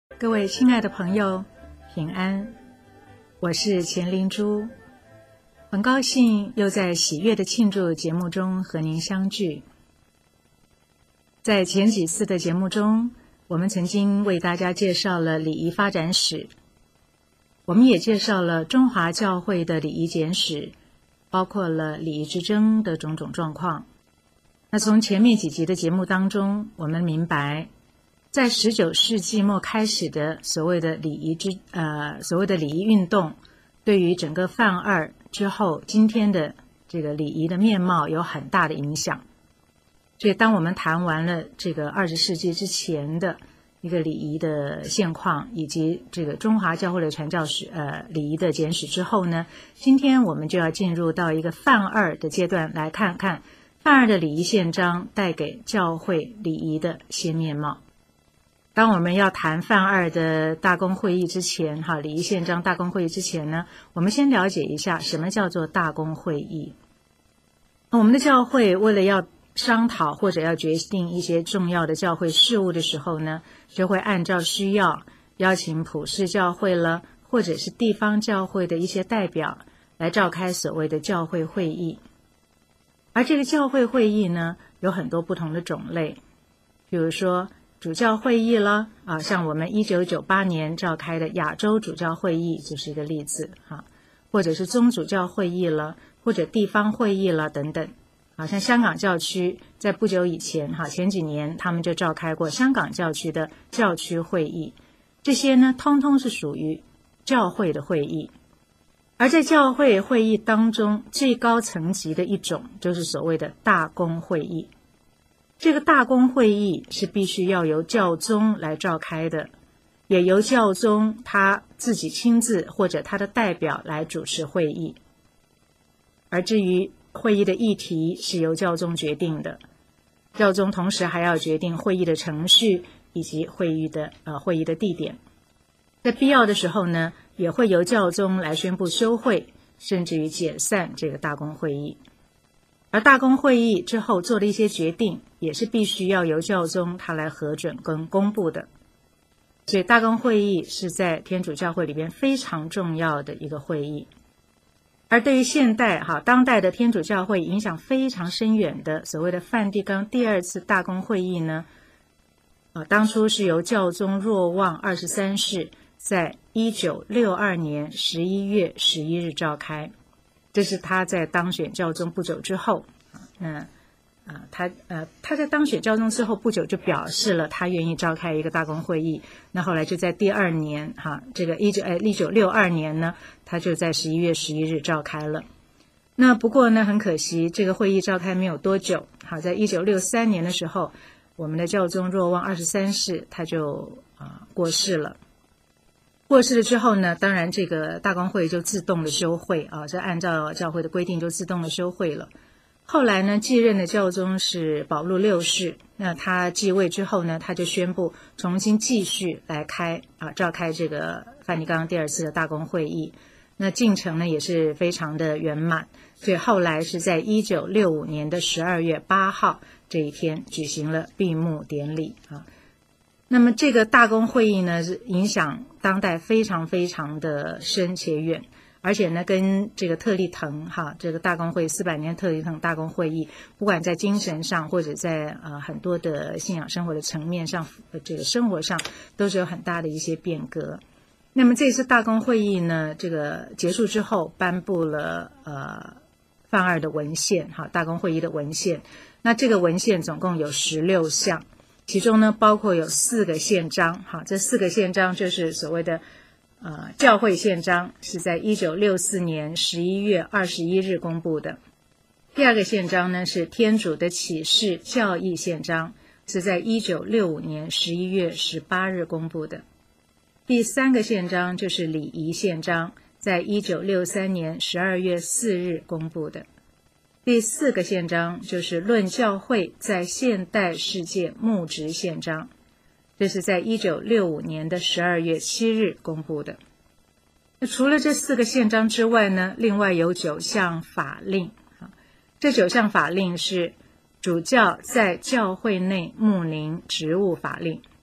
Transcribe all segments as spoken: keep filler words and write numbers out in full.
各位亲爱的朋友，平安，我是钱灵珠，很高兴又在喜悦的庆祝节目中和您相聚。在前几次的节目中，我们曾经为大家介绍了礼仪发展史，我们也介绍了中华教会的礼仪简史，包括了礼仪之争的种种状况。那从前面几集的节目当中，我们明白在十九世纪末开始的所谓的礼仪之呃所谓的礼仪运动，对于整个泛二之后今天的这个礼仪的面貌有很大的影响。所以当我们谈完了这个二十世纪之前的一个礼仪的现况，以及这个中华教会的传教史呃礼仪的简史之后呢，今天我们就要进入到一个泛二的阶段，来看看泛二的礼仪宪章带给教会礼仪的新面貌。当我们要谈泛二的大公会议之前，哈，礼仪宪章大公会议之前呢，我们先了解一下什么叫做大公会议。我们的教会为了要商讨或者要决定一些重要的教会事务的时候呢，就会按照需要邀请普世教会了，或者是地方教会的一些代表来召开所谓的教会会议。而这个教会会议呢，有很多不同的种类，比如说主教会议了啊，像我们一九九八年召开的亚洲主教会议就是一个例子哈，或者是宗主教会议了，或者地方会议了等等。好像香港教区在不久以前哈，前几年他们就召开过香港教区的教区会议，这些呢通通是属于教会的会议。而在教会会议当中，最高层级的一种就是所谓的大公会议。这个大公会议是必须要由教宗来召开的，也由教宗他自己亲自或者他的代表来主持会议。而至于会议的议题是由教宗决定的，教宗同时还要决定会议的程序以及会议的呃会议的地点。在必要的时候呢，也会由教宗来宣布休会，甚至于解散这个大公会议。而大公会议之后做的一些决定，也是必须要由教宗他来核准跟公布的。所以大公会议是在天主教会里边非常重要的一个会议。而对于现代哈当代的天主教会影响非常深远的所谓的梵蒂冈第二次大公会议呢，呃，当初是由教宗若望二十三世在一九六二年十一月十一日召开。这是他在当选教宗不久之后，那啊，他呃他在当选教宗之后不久就表示了他愿意召开一个大公会议。那后来就在第二年哈，这个一九呃一九六二年呢，他就在十一月十一日召开了。那不过呢，很可惜，这个会议召开没有多久，好，在一九六三年的时候，我们的教宗若望二十三世他就啊过世了。过世了之后呢，当然这个大公会就自动的休会啊，这按照教会的规定就自动的休会了。后来呢，继任的教宗是保禄六世，那他继位之后呢，他就宣布重新继续来开啊，召开这个梵蒂冈第二次的大公会议。那进程呢也是非常的圆满，所以后来是在一九六五年的十二月八号这一天举行了闭幕典礼啊。那么这个大公会议呢，是影响当代非常非常的深且远，而且呢，跟这个特立腾哈，这个大公会四百年特立腾大公会议，不管在精神上或者在呃很多的信仰生活的层面上，呃这个生活上都是有很大的一些变革。那么这次大公会议呢，这个结束之后，颁布了呃泛二的文献哈，大公会议的文献。那这个文献总共有十六项。其中呢，包括有四个宪章，好，这四个宪章就是所谓的呃教会宪章，是在一九六四年十一月二十一日公布的。第二个宪章呢是天主的启示教义宪章，是在一九六五年十一月十八日公布的。第三个宪章就是礼仪宪章，在一九六三年十二月四日公布的。第四个宪章就是论教会在现代世界牧职宪章，这是在一九六五年的十二月七日公布的。那除了这四个宪章之外呢，另外有九项法令。这九项法令是主教在教会内牧灵职务法令，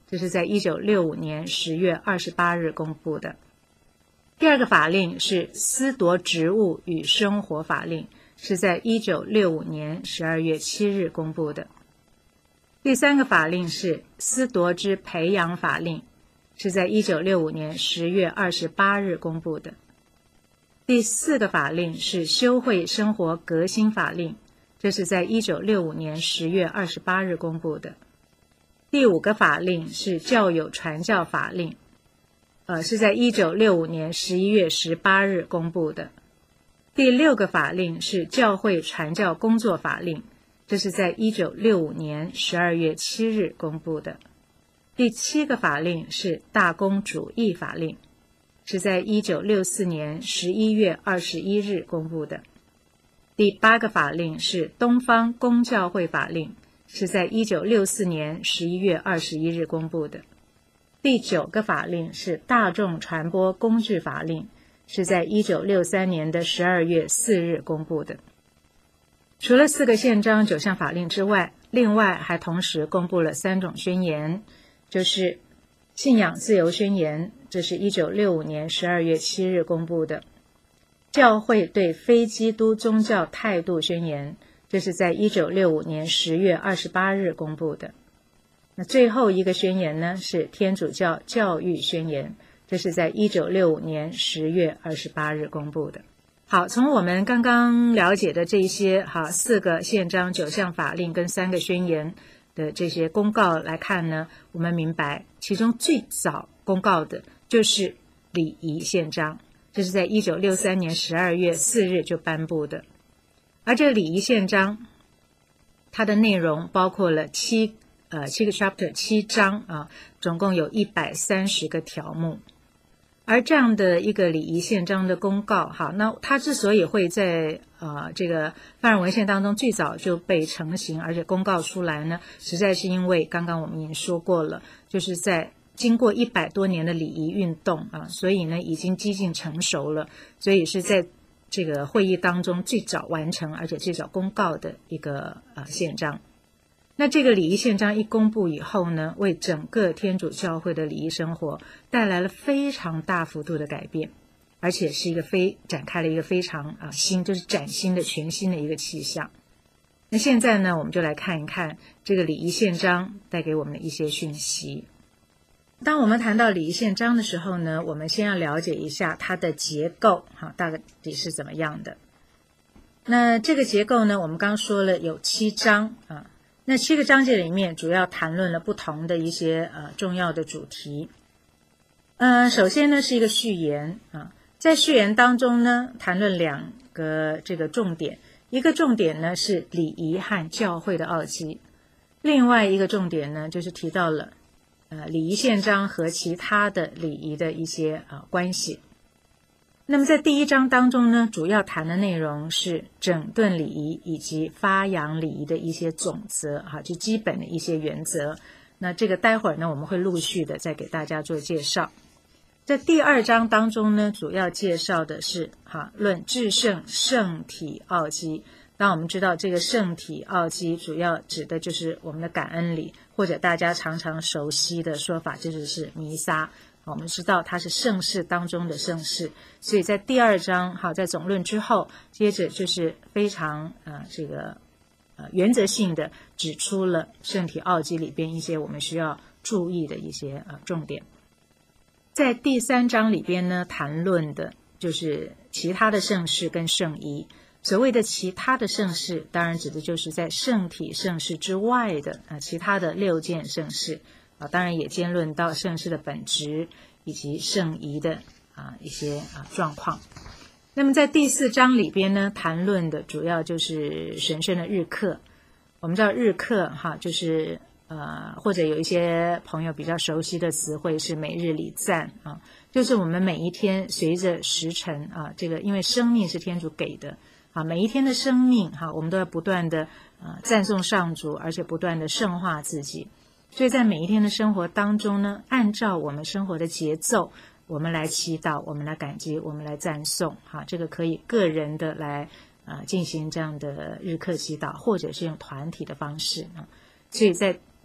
这是在一九六五年十月二十八日公布的。第二个法令是私夺职务与生活法令，是在一九六五年十二月七日公布的。第三个法令是私夺之培养法令，是在一九六五年十月二十八日公布的。第四个法令是修会生活革新法令，这是在一九六五年十月二十八日公布的。第五个法令是教友传教法令，呃，是在一九六五年十一月十八日公布的。第六个法令是教会传教工作法令，这是在一九六五年十二月七日公布的。第七个法令是大公主义法令，是在一九六四年十一月二十一日公布的。第八个法令是东方公教会法令，是在一九六四年十一月二十一日公布的。第九个法令是大众传播工具法令，是在一九六三年的十二月四日公布的。除了四个宪章九项法令之外，另外还同时公布了三种宣言，就是信仰自由宣言，这是一九六五年十二月七日公布的；教会对非基督宗教态度宣言，这是在一九六五年十月二十八日公布的。那最后一个宣言呢，是天主教教育宣言，这是在一九六五年十月二十八日公布的。好，从我们刚刚了解的这些哈四个宪章、九项法令跟三个宣言的这些公告来看呢，我们明白其中最早公告的就是礼仪宪章，这是在一九六三年十二月四日就颁布的。而这个礼仪宪章，它的内容包括了七呃七个 chapter 七章啊，总共有一百三十个条目。而这样的一个礼仪宪章的公告，好，那它之所以会在呃这个范人文献当中最早就被成型，而且公告出来呢，实在是因为刚刚我们已经说过了，就是在经过一百多年的礼仪运动啊，所以呢已经几近成熟了，所以是在这个会议当中最早完成，而且最早公告的一个呃宪章。那这个礼仪宪章一公布以后呢，为整个天主教会的礼仪生活带来了非常大幅度的改变，而且是一个非展开了一个非常啊新，就是崭新的全新的一个气象。那现在呢，我们就来看一看这个礼仪宪章带给我们的一些讯息。当我们谈到礼仪宪章的时候呢，我们先要了解一下它的结构，哈，大抵是怎么样的。那这个结构呢，我们刚刚说了有七章啊。那七个章节里面主要谈论了不同的一些呃重要的主题。呃，首先呢是一个序言啊，在序言当中呢谈论两个这个重点，一个重点呢是礼仪和教会的奥迹，另外一个重点呢就是提到了呃礼仪宪章和其他的礼仪的一些呃关系。那么在第一章当中呢，主要谈的内容是整顿礼仪以及发扬礼仪的一些总则哈，就基本的一些原则。那这个待会儿呢，我们会陆续的再给大家做介绍。在第二章当中呢，主要介绍的是哈论至圣圣体奥迹。当我们知道这个圣体奥迹主要指的就是我们的感恩礼，或者大家常常熟悉的说法，这就是弥撒。我们知道它是圣事当中的圣事，所以在第二章好，在总论之后，接着就是非常呃这个呃原则性的指出了圣体奥迹里边一些我们需要注意的一些呃重点。在第三章里边呢，谈论的就是其他的圣事跟圣仪。所谓的其他的圣事，当然指的就是在圣体圣事之外的啊其他的六件圣事。啊，当然也兼论到圣事的本质以及圣仪的啊一些啊状况。那么在第四章里边呢，谈论的主要就是神圣的日课。我们知道日课哈，就是呃或者有一些朋友比较熟悉的词汇是每日礼赞啊，就是我们每一天随着时辰啊，这个因为生命是天主给的啊，每一天的生命哈，我们都要不断的啊赞颂上主，而且不断的圣化自己。所以在每一天的生活当中呢，按照我们生活的节奏，我们来祈祷，我们来感激，我们来赞颂，哈，这个可以个人的来呃进行这样的日课祈祷，或者是用团体的方式啊。所以在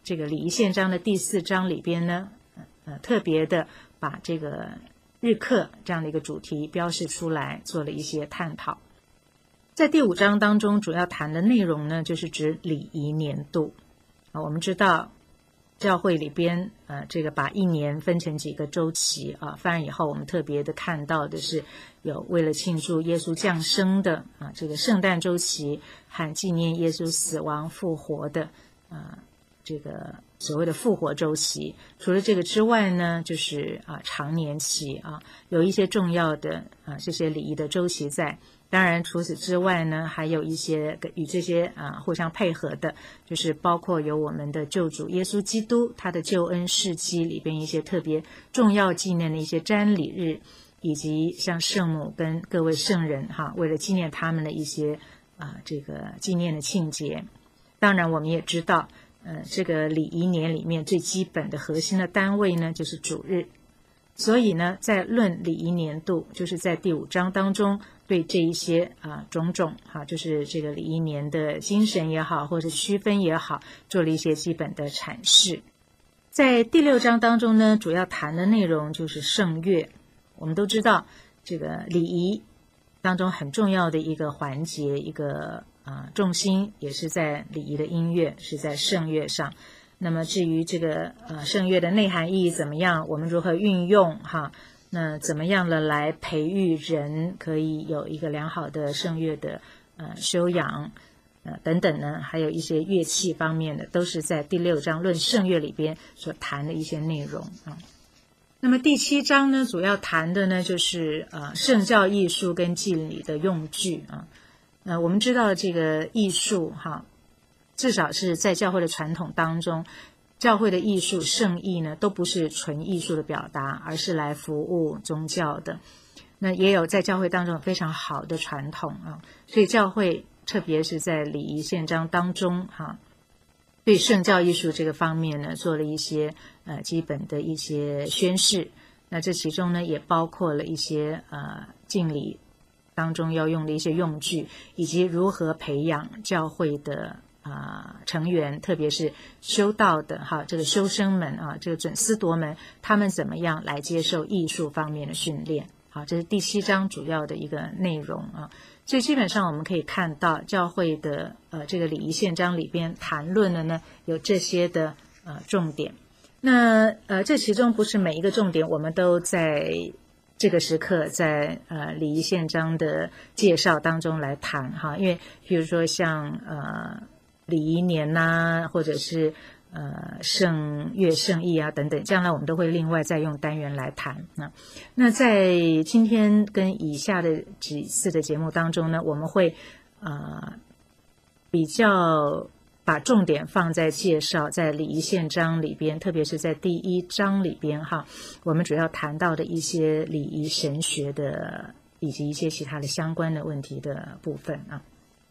这个礼仪宪章的第四章里边呢，呃，特别的把这个日课这样的一个主题标示出来，做了一些探讨。在第五章当中，主要谈的内容呢，就是指礼仪年度啊。我们知道，教会里边呃，这个把一年分成几个周期啊，翻完以后，我们特别的看到的是有为了庆祝耶稣降生的啊这个圣诞周期，和纪念耶稣死亡复活的啊这个所谓的复活周期。除了这个之外呢，就是啊常年期啊，有一些重要的啊这些礼仪的周期在。当然除此之外呢，还有一些与这些啊互相配合的，就是包括有我们的救主耶稣基督他的救恩事迹里边一些特别重要纪念的一些瞻礼日，以及像圣母跟各位圣人哈，为了纪念他们的一些啊这个纪念的庆节。当然我们也知道呃这个礼仪年里面最基本的核心的单位呢就是主日。所以呢，在论礼仪年度，就是在第五章当中，对这一些啊种种哈、啊，就是这个礼仪年的精神也好，或者区分也好，做了一些基本的阐释。在第六章当中呢，主要谈的内容就是圣乐。我们都知道，这个礼仪当中很重要的一个环节，一个啊重心也是在礼仪的音乐，是在圣乐上。那么至于这个呃圣乐的内涵意义怎么样，我们如何运用哈？那怎么样的来培育人可以有一个良好的圣乐的呃修养呃等等呢？还有一些乐器方面的，都是在第六章论圣乐里边所谈的一些内容啊。那么第七章呢，主要谈的呢就是呃圣教艺术跟祭礼的用具啊。呃，我们知道这个艺术哈。至少是在教会的传统当中，教会的艺术圣艺呢都不是纯艺术的表达，而是来服务宗教的。那也有在教会当中非常好的传统啊，所以教会特别是在礼仪宪章当中哈、啊，对圣教艺术这个方面呢做了一些呃基本的一些宣示。那这其中呢也包括了一些呃敬礼当中要用的一些用具，以及如何培养教会的啊、呃，成员，特别是修道的哈，这个修生们啊，这个准司铎们，他们怎么样来接受艺术方面的训练？好，这是第七章主要的一个内容啊。所以基本上我们可以看到，教会的呃这个礼仪宪章里边谈论的呢，有这些的呃重点。那呃这其中不是每一个重点我们都在这个时刻在呃礼仪宪章的介绍当中来谈哈，因为比如说像呃。礼仪年呐、啊，或者是呃圣乐圣艺啊等等，将来我们都会另外再用单元来谈啊。那在今天跟以下的几次的节目当中呢，我们会呃比较把重点放在介绍在礼仪宪章里边，特别是在第一章里边哈，我们主要谈到的一些礼仪神学的以及一些其他的相关的问题的部分啊。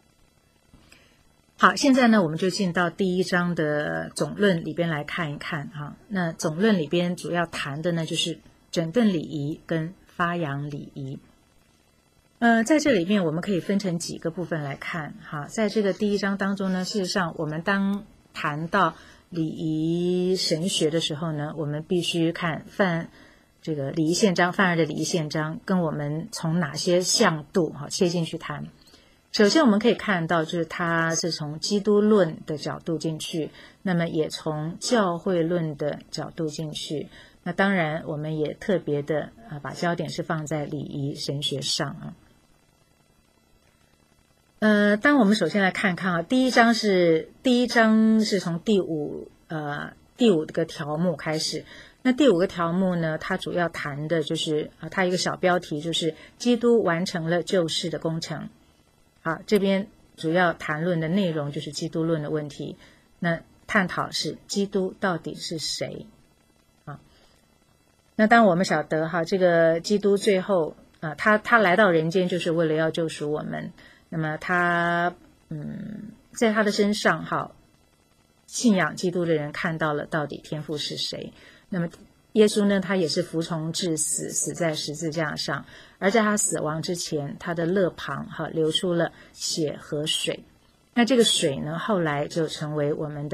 好，现在呢，我们就进到第一章的总论里边来看一看哈。那总论里边主要谈的呢，就是整顿礼仪跟发扬礼仪。呃，在这里面我们可以分成几个部分来看哈。在这个第一章当中呢，事实上我们当谈到礼仪神学的时候呢，我们必须看范这个礼仪宪章，范二的礼仪宪章跟我们从哪些向度哈切进去谈。首先我们可以看到，就是它是从基督论的角度进去，那么也从教会论的角度进去。那当然我们也特别的啊，把焦点是放在礼仪神学上啊。呃，当我们首先来看看啊，第一章是第一章是从第五呃第五个条目开始。那第五个条目呢，它主要谈的就是啊，它一个小标题就是基督完成了救世的工程。好，这边主要谈论的内容就是基督论的问题。那探讨是基督到底是谁？啊，那当我们晓得哈，这个基督最后啊，他他来到人间就是为了要救赎我们。那么他嗯，在他的身上哈，信仰基督的人看到了到底天父是谁。那么耶稣呢，他也是服从至死，死在十字架上。而在他死亡之前，他的肋旁哈流出了血和水。那这个水呢，后来就成为我们的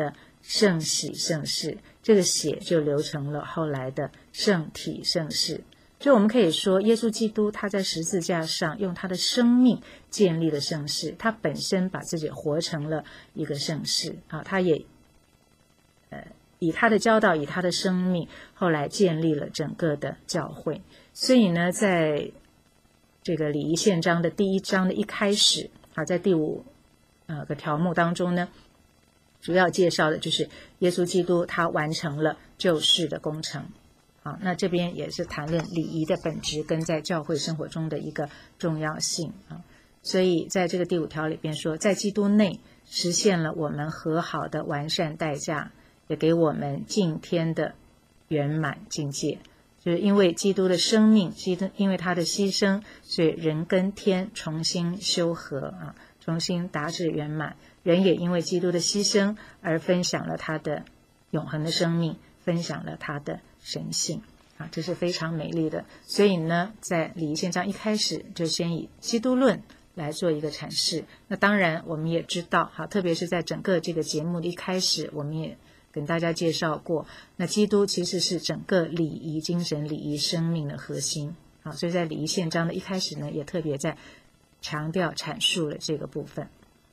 圣喜圣事，这个血就流成了后来的圣体圣事。所以我们可以说，耶稣基督他在十字架上用他的生命建立了圣事，他本身把自己活成了一个圣事啊，他也呃以他的教导，以他的生命，后来建立了整个的教会。所以呢，在这个礼仪宪章的第一章的一开始啊，在第五呃个条目当中呢，主要介绍的就是耶稣基督他完成了救世的工程。啊，那这边也是谈论礼仪的本质跟在教会生活中的一个重要性啊。所以在这个第五条里边说，在基督内实现了我们和好的完善代价，也给我们进天的圆满境界。就是因为基督的生命，因为他的牺牲，所以人跟天重新修和啊，重新达至圆满。人也因为基督的牺牲而分享了他的永恒的生命，分享了他的神性啊，这是非常美丽的。所以呢，在礼仪宪章一开始就先以基督论来做一个阐释。那当然我们也知道哈，特别是在整个这个节目的一开始，我们也跟大家介绍过，那基督其实是整个礼仪精神、礼仪生命的核心啊。所以在礼仪宪章的一开始呢，也特别在强调阐述了这个部分。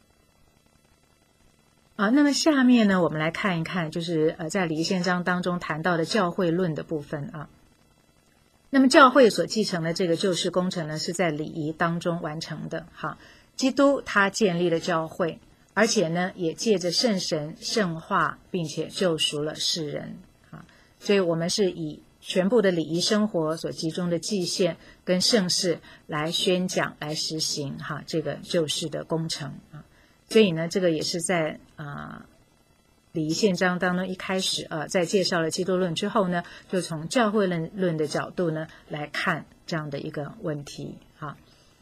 啊，那么下面呢，我们来看一看，就是呃，在礼仪宪章当中谈到的教会论的部分啊。那么教会所继承的这个救世工程呢，是在礼仪当中完成的。哈，基督他建立了教会，而且呢，也借着圣神圣化，并且救赎了世人啊。所以我们是以全部的礼仪生活所集中的祭献跟圣事来宣讲、来实行哈这个救世的工程啊。所以呢，这个也是在啊、呃、礼仪宪章当中一开始呃，在介绍了基督论之后呢，就从教会论论的角度呢来看这样的一个问题哈。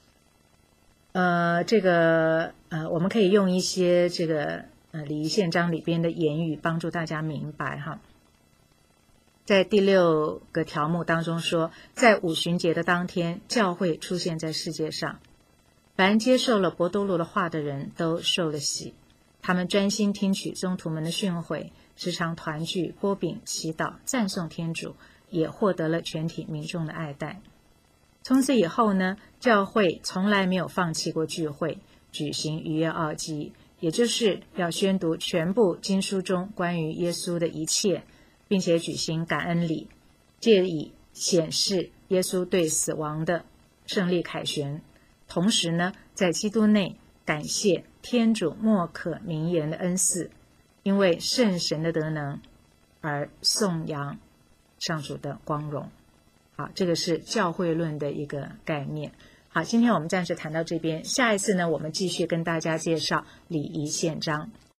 呃，这个呃，我们可以用一些这个呃礼仪宪章里边的言语帮助大家明白哈。在第六个条目当中说，在五旬节的当天，教会出现在世界上。凡接受了伯多禄的话的人都受了洗，他们专心听取宗徒们的训诲，时常团聚擘饼祈祷赞颂天主，也获得了全体民众的爱戴。从此以后呢，教会从来没有放弃过聚会，举行逾越奥祭，也就是要宣读全部经书中关于耶稣的一切，并且举行感恩礼，借以显示耶稣对死亡的胜利凯旋。同时呢，在基督内感谢天主莫可名言的恩赐，因为圣神的德能而颂扬上主的光荣。好，这个是教会论的一个概念。好，今天我们暂时谈到这边，下一次呢，我们继续跟大家介绍礼仪宪章。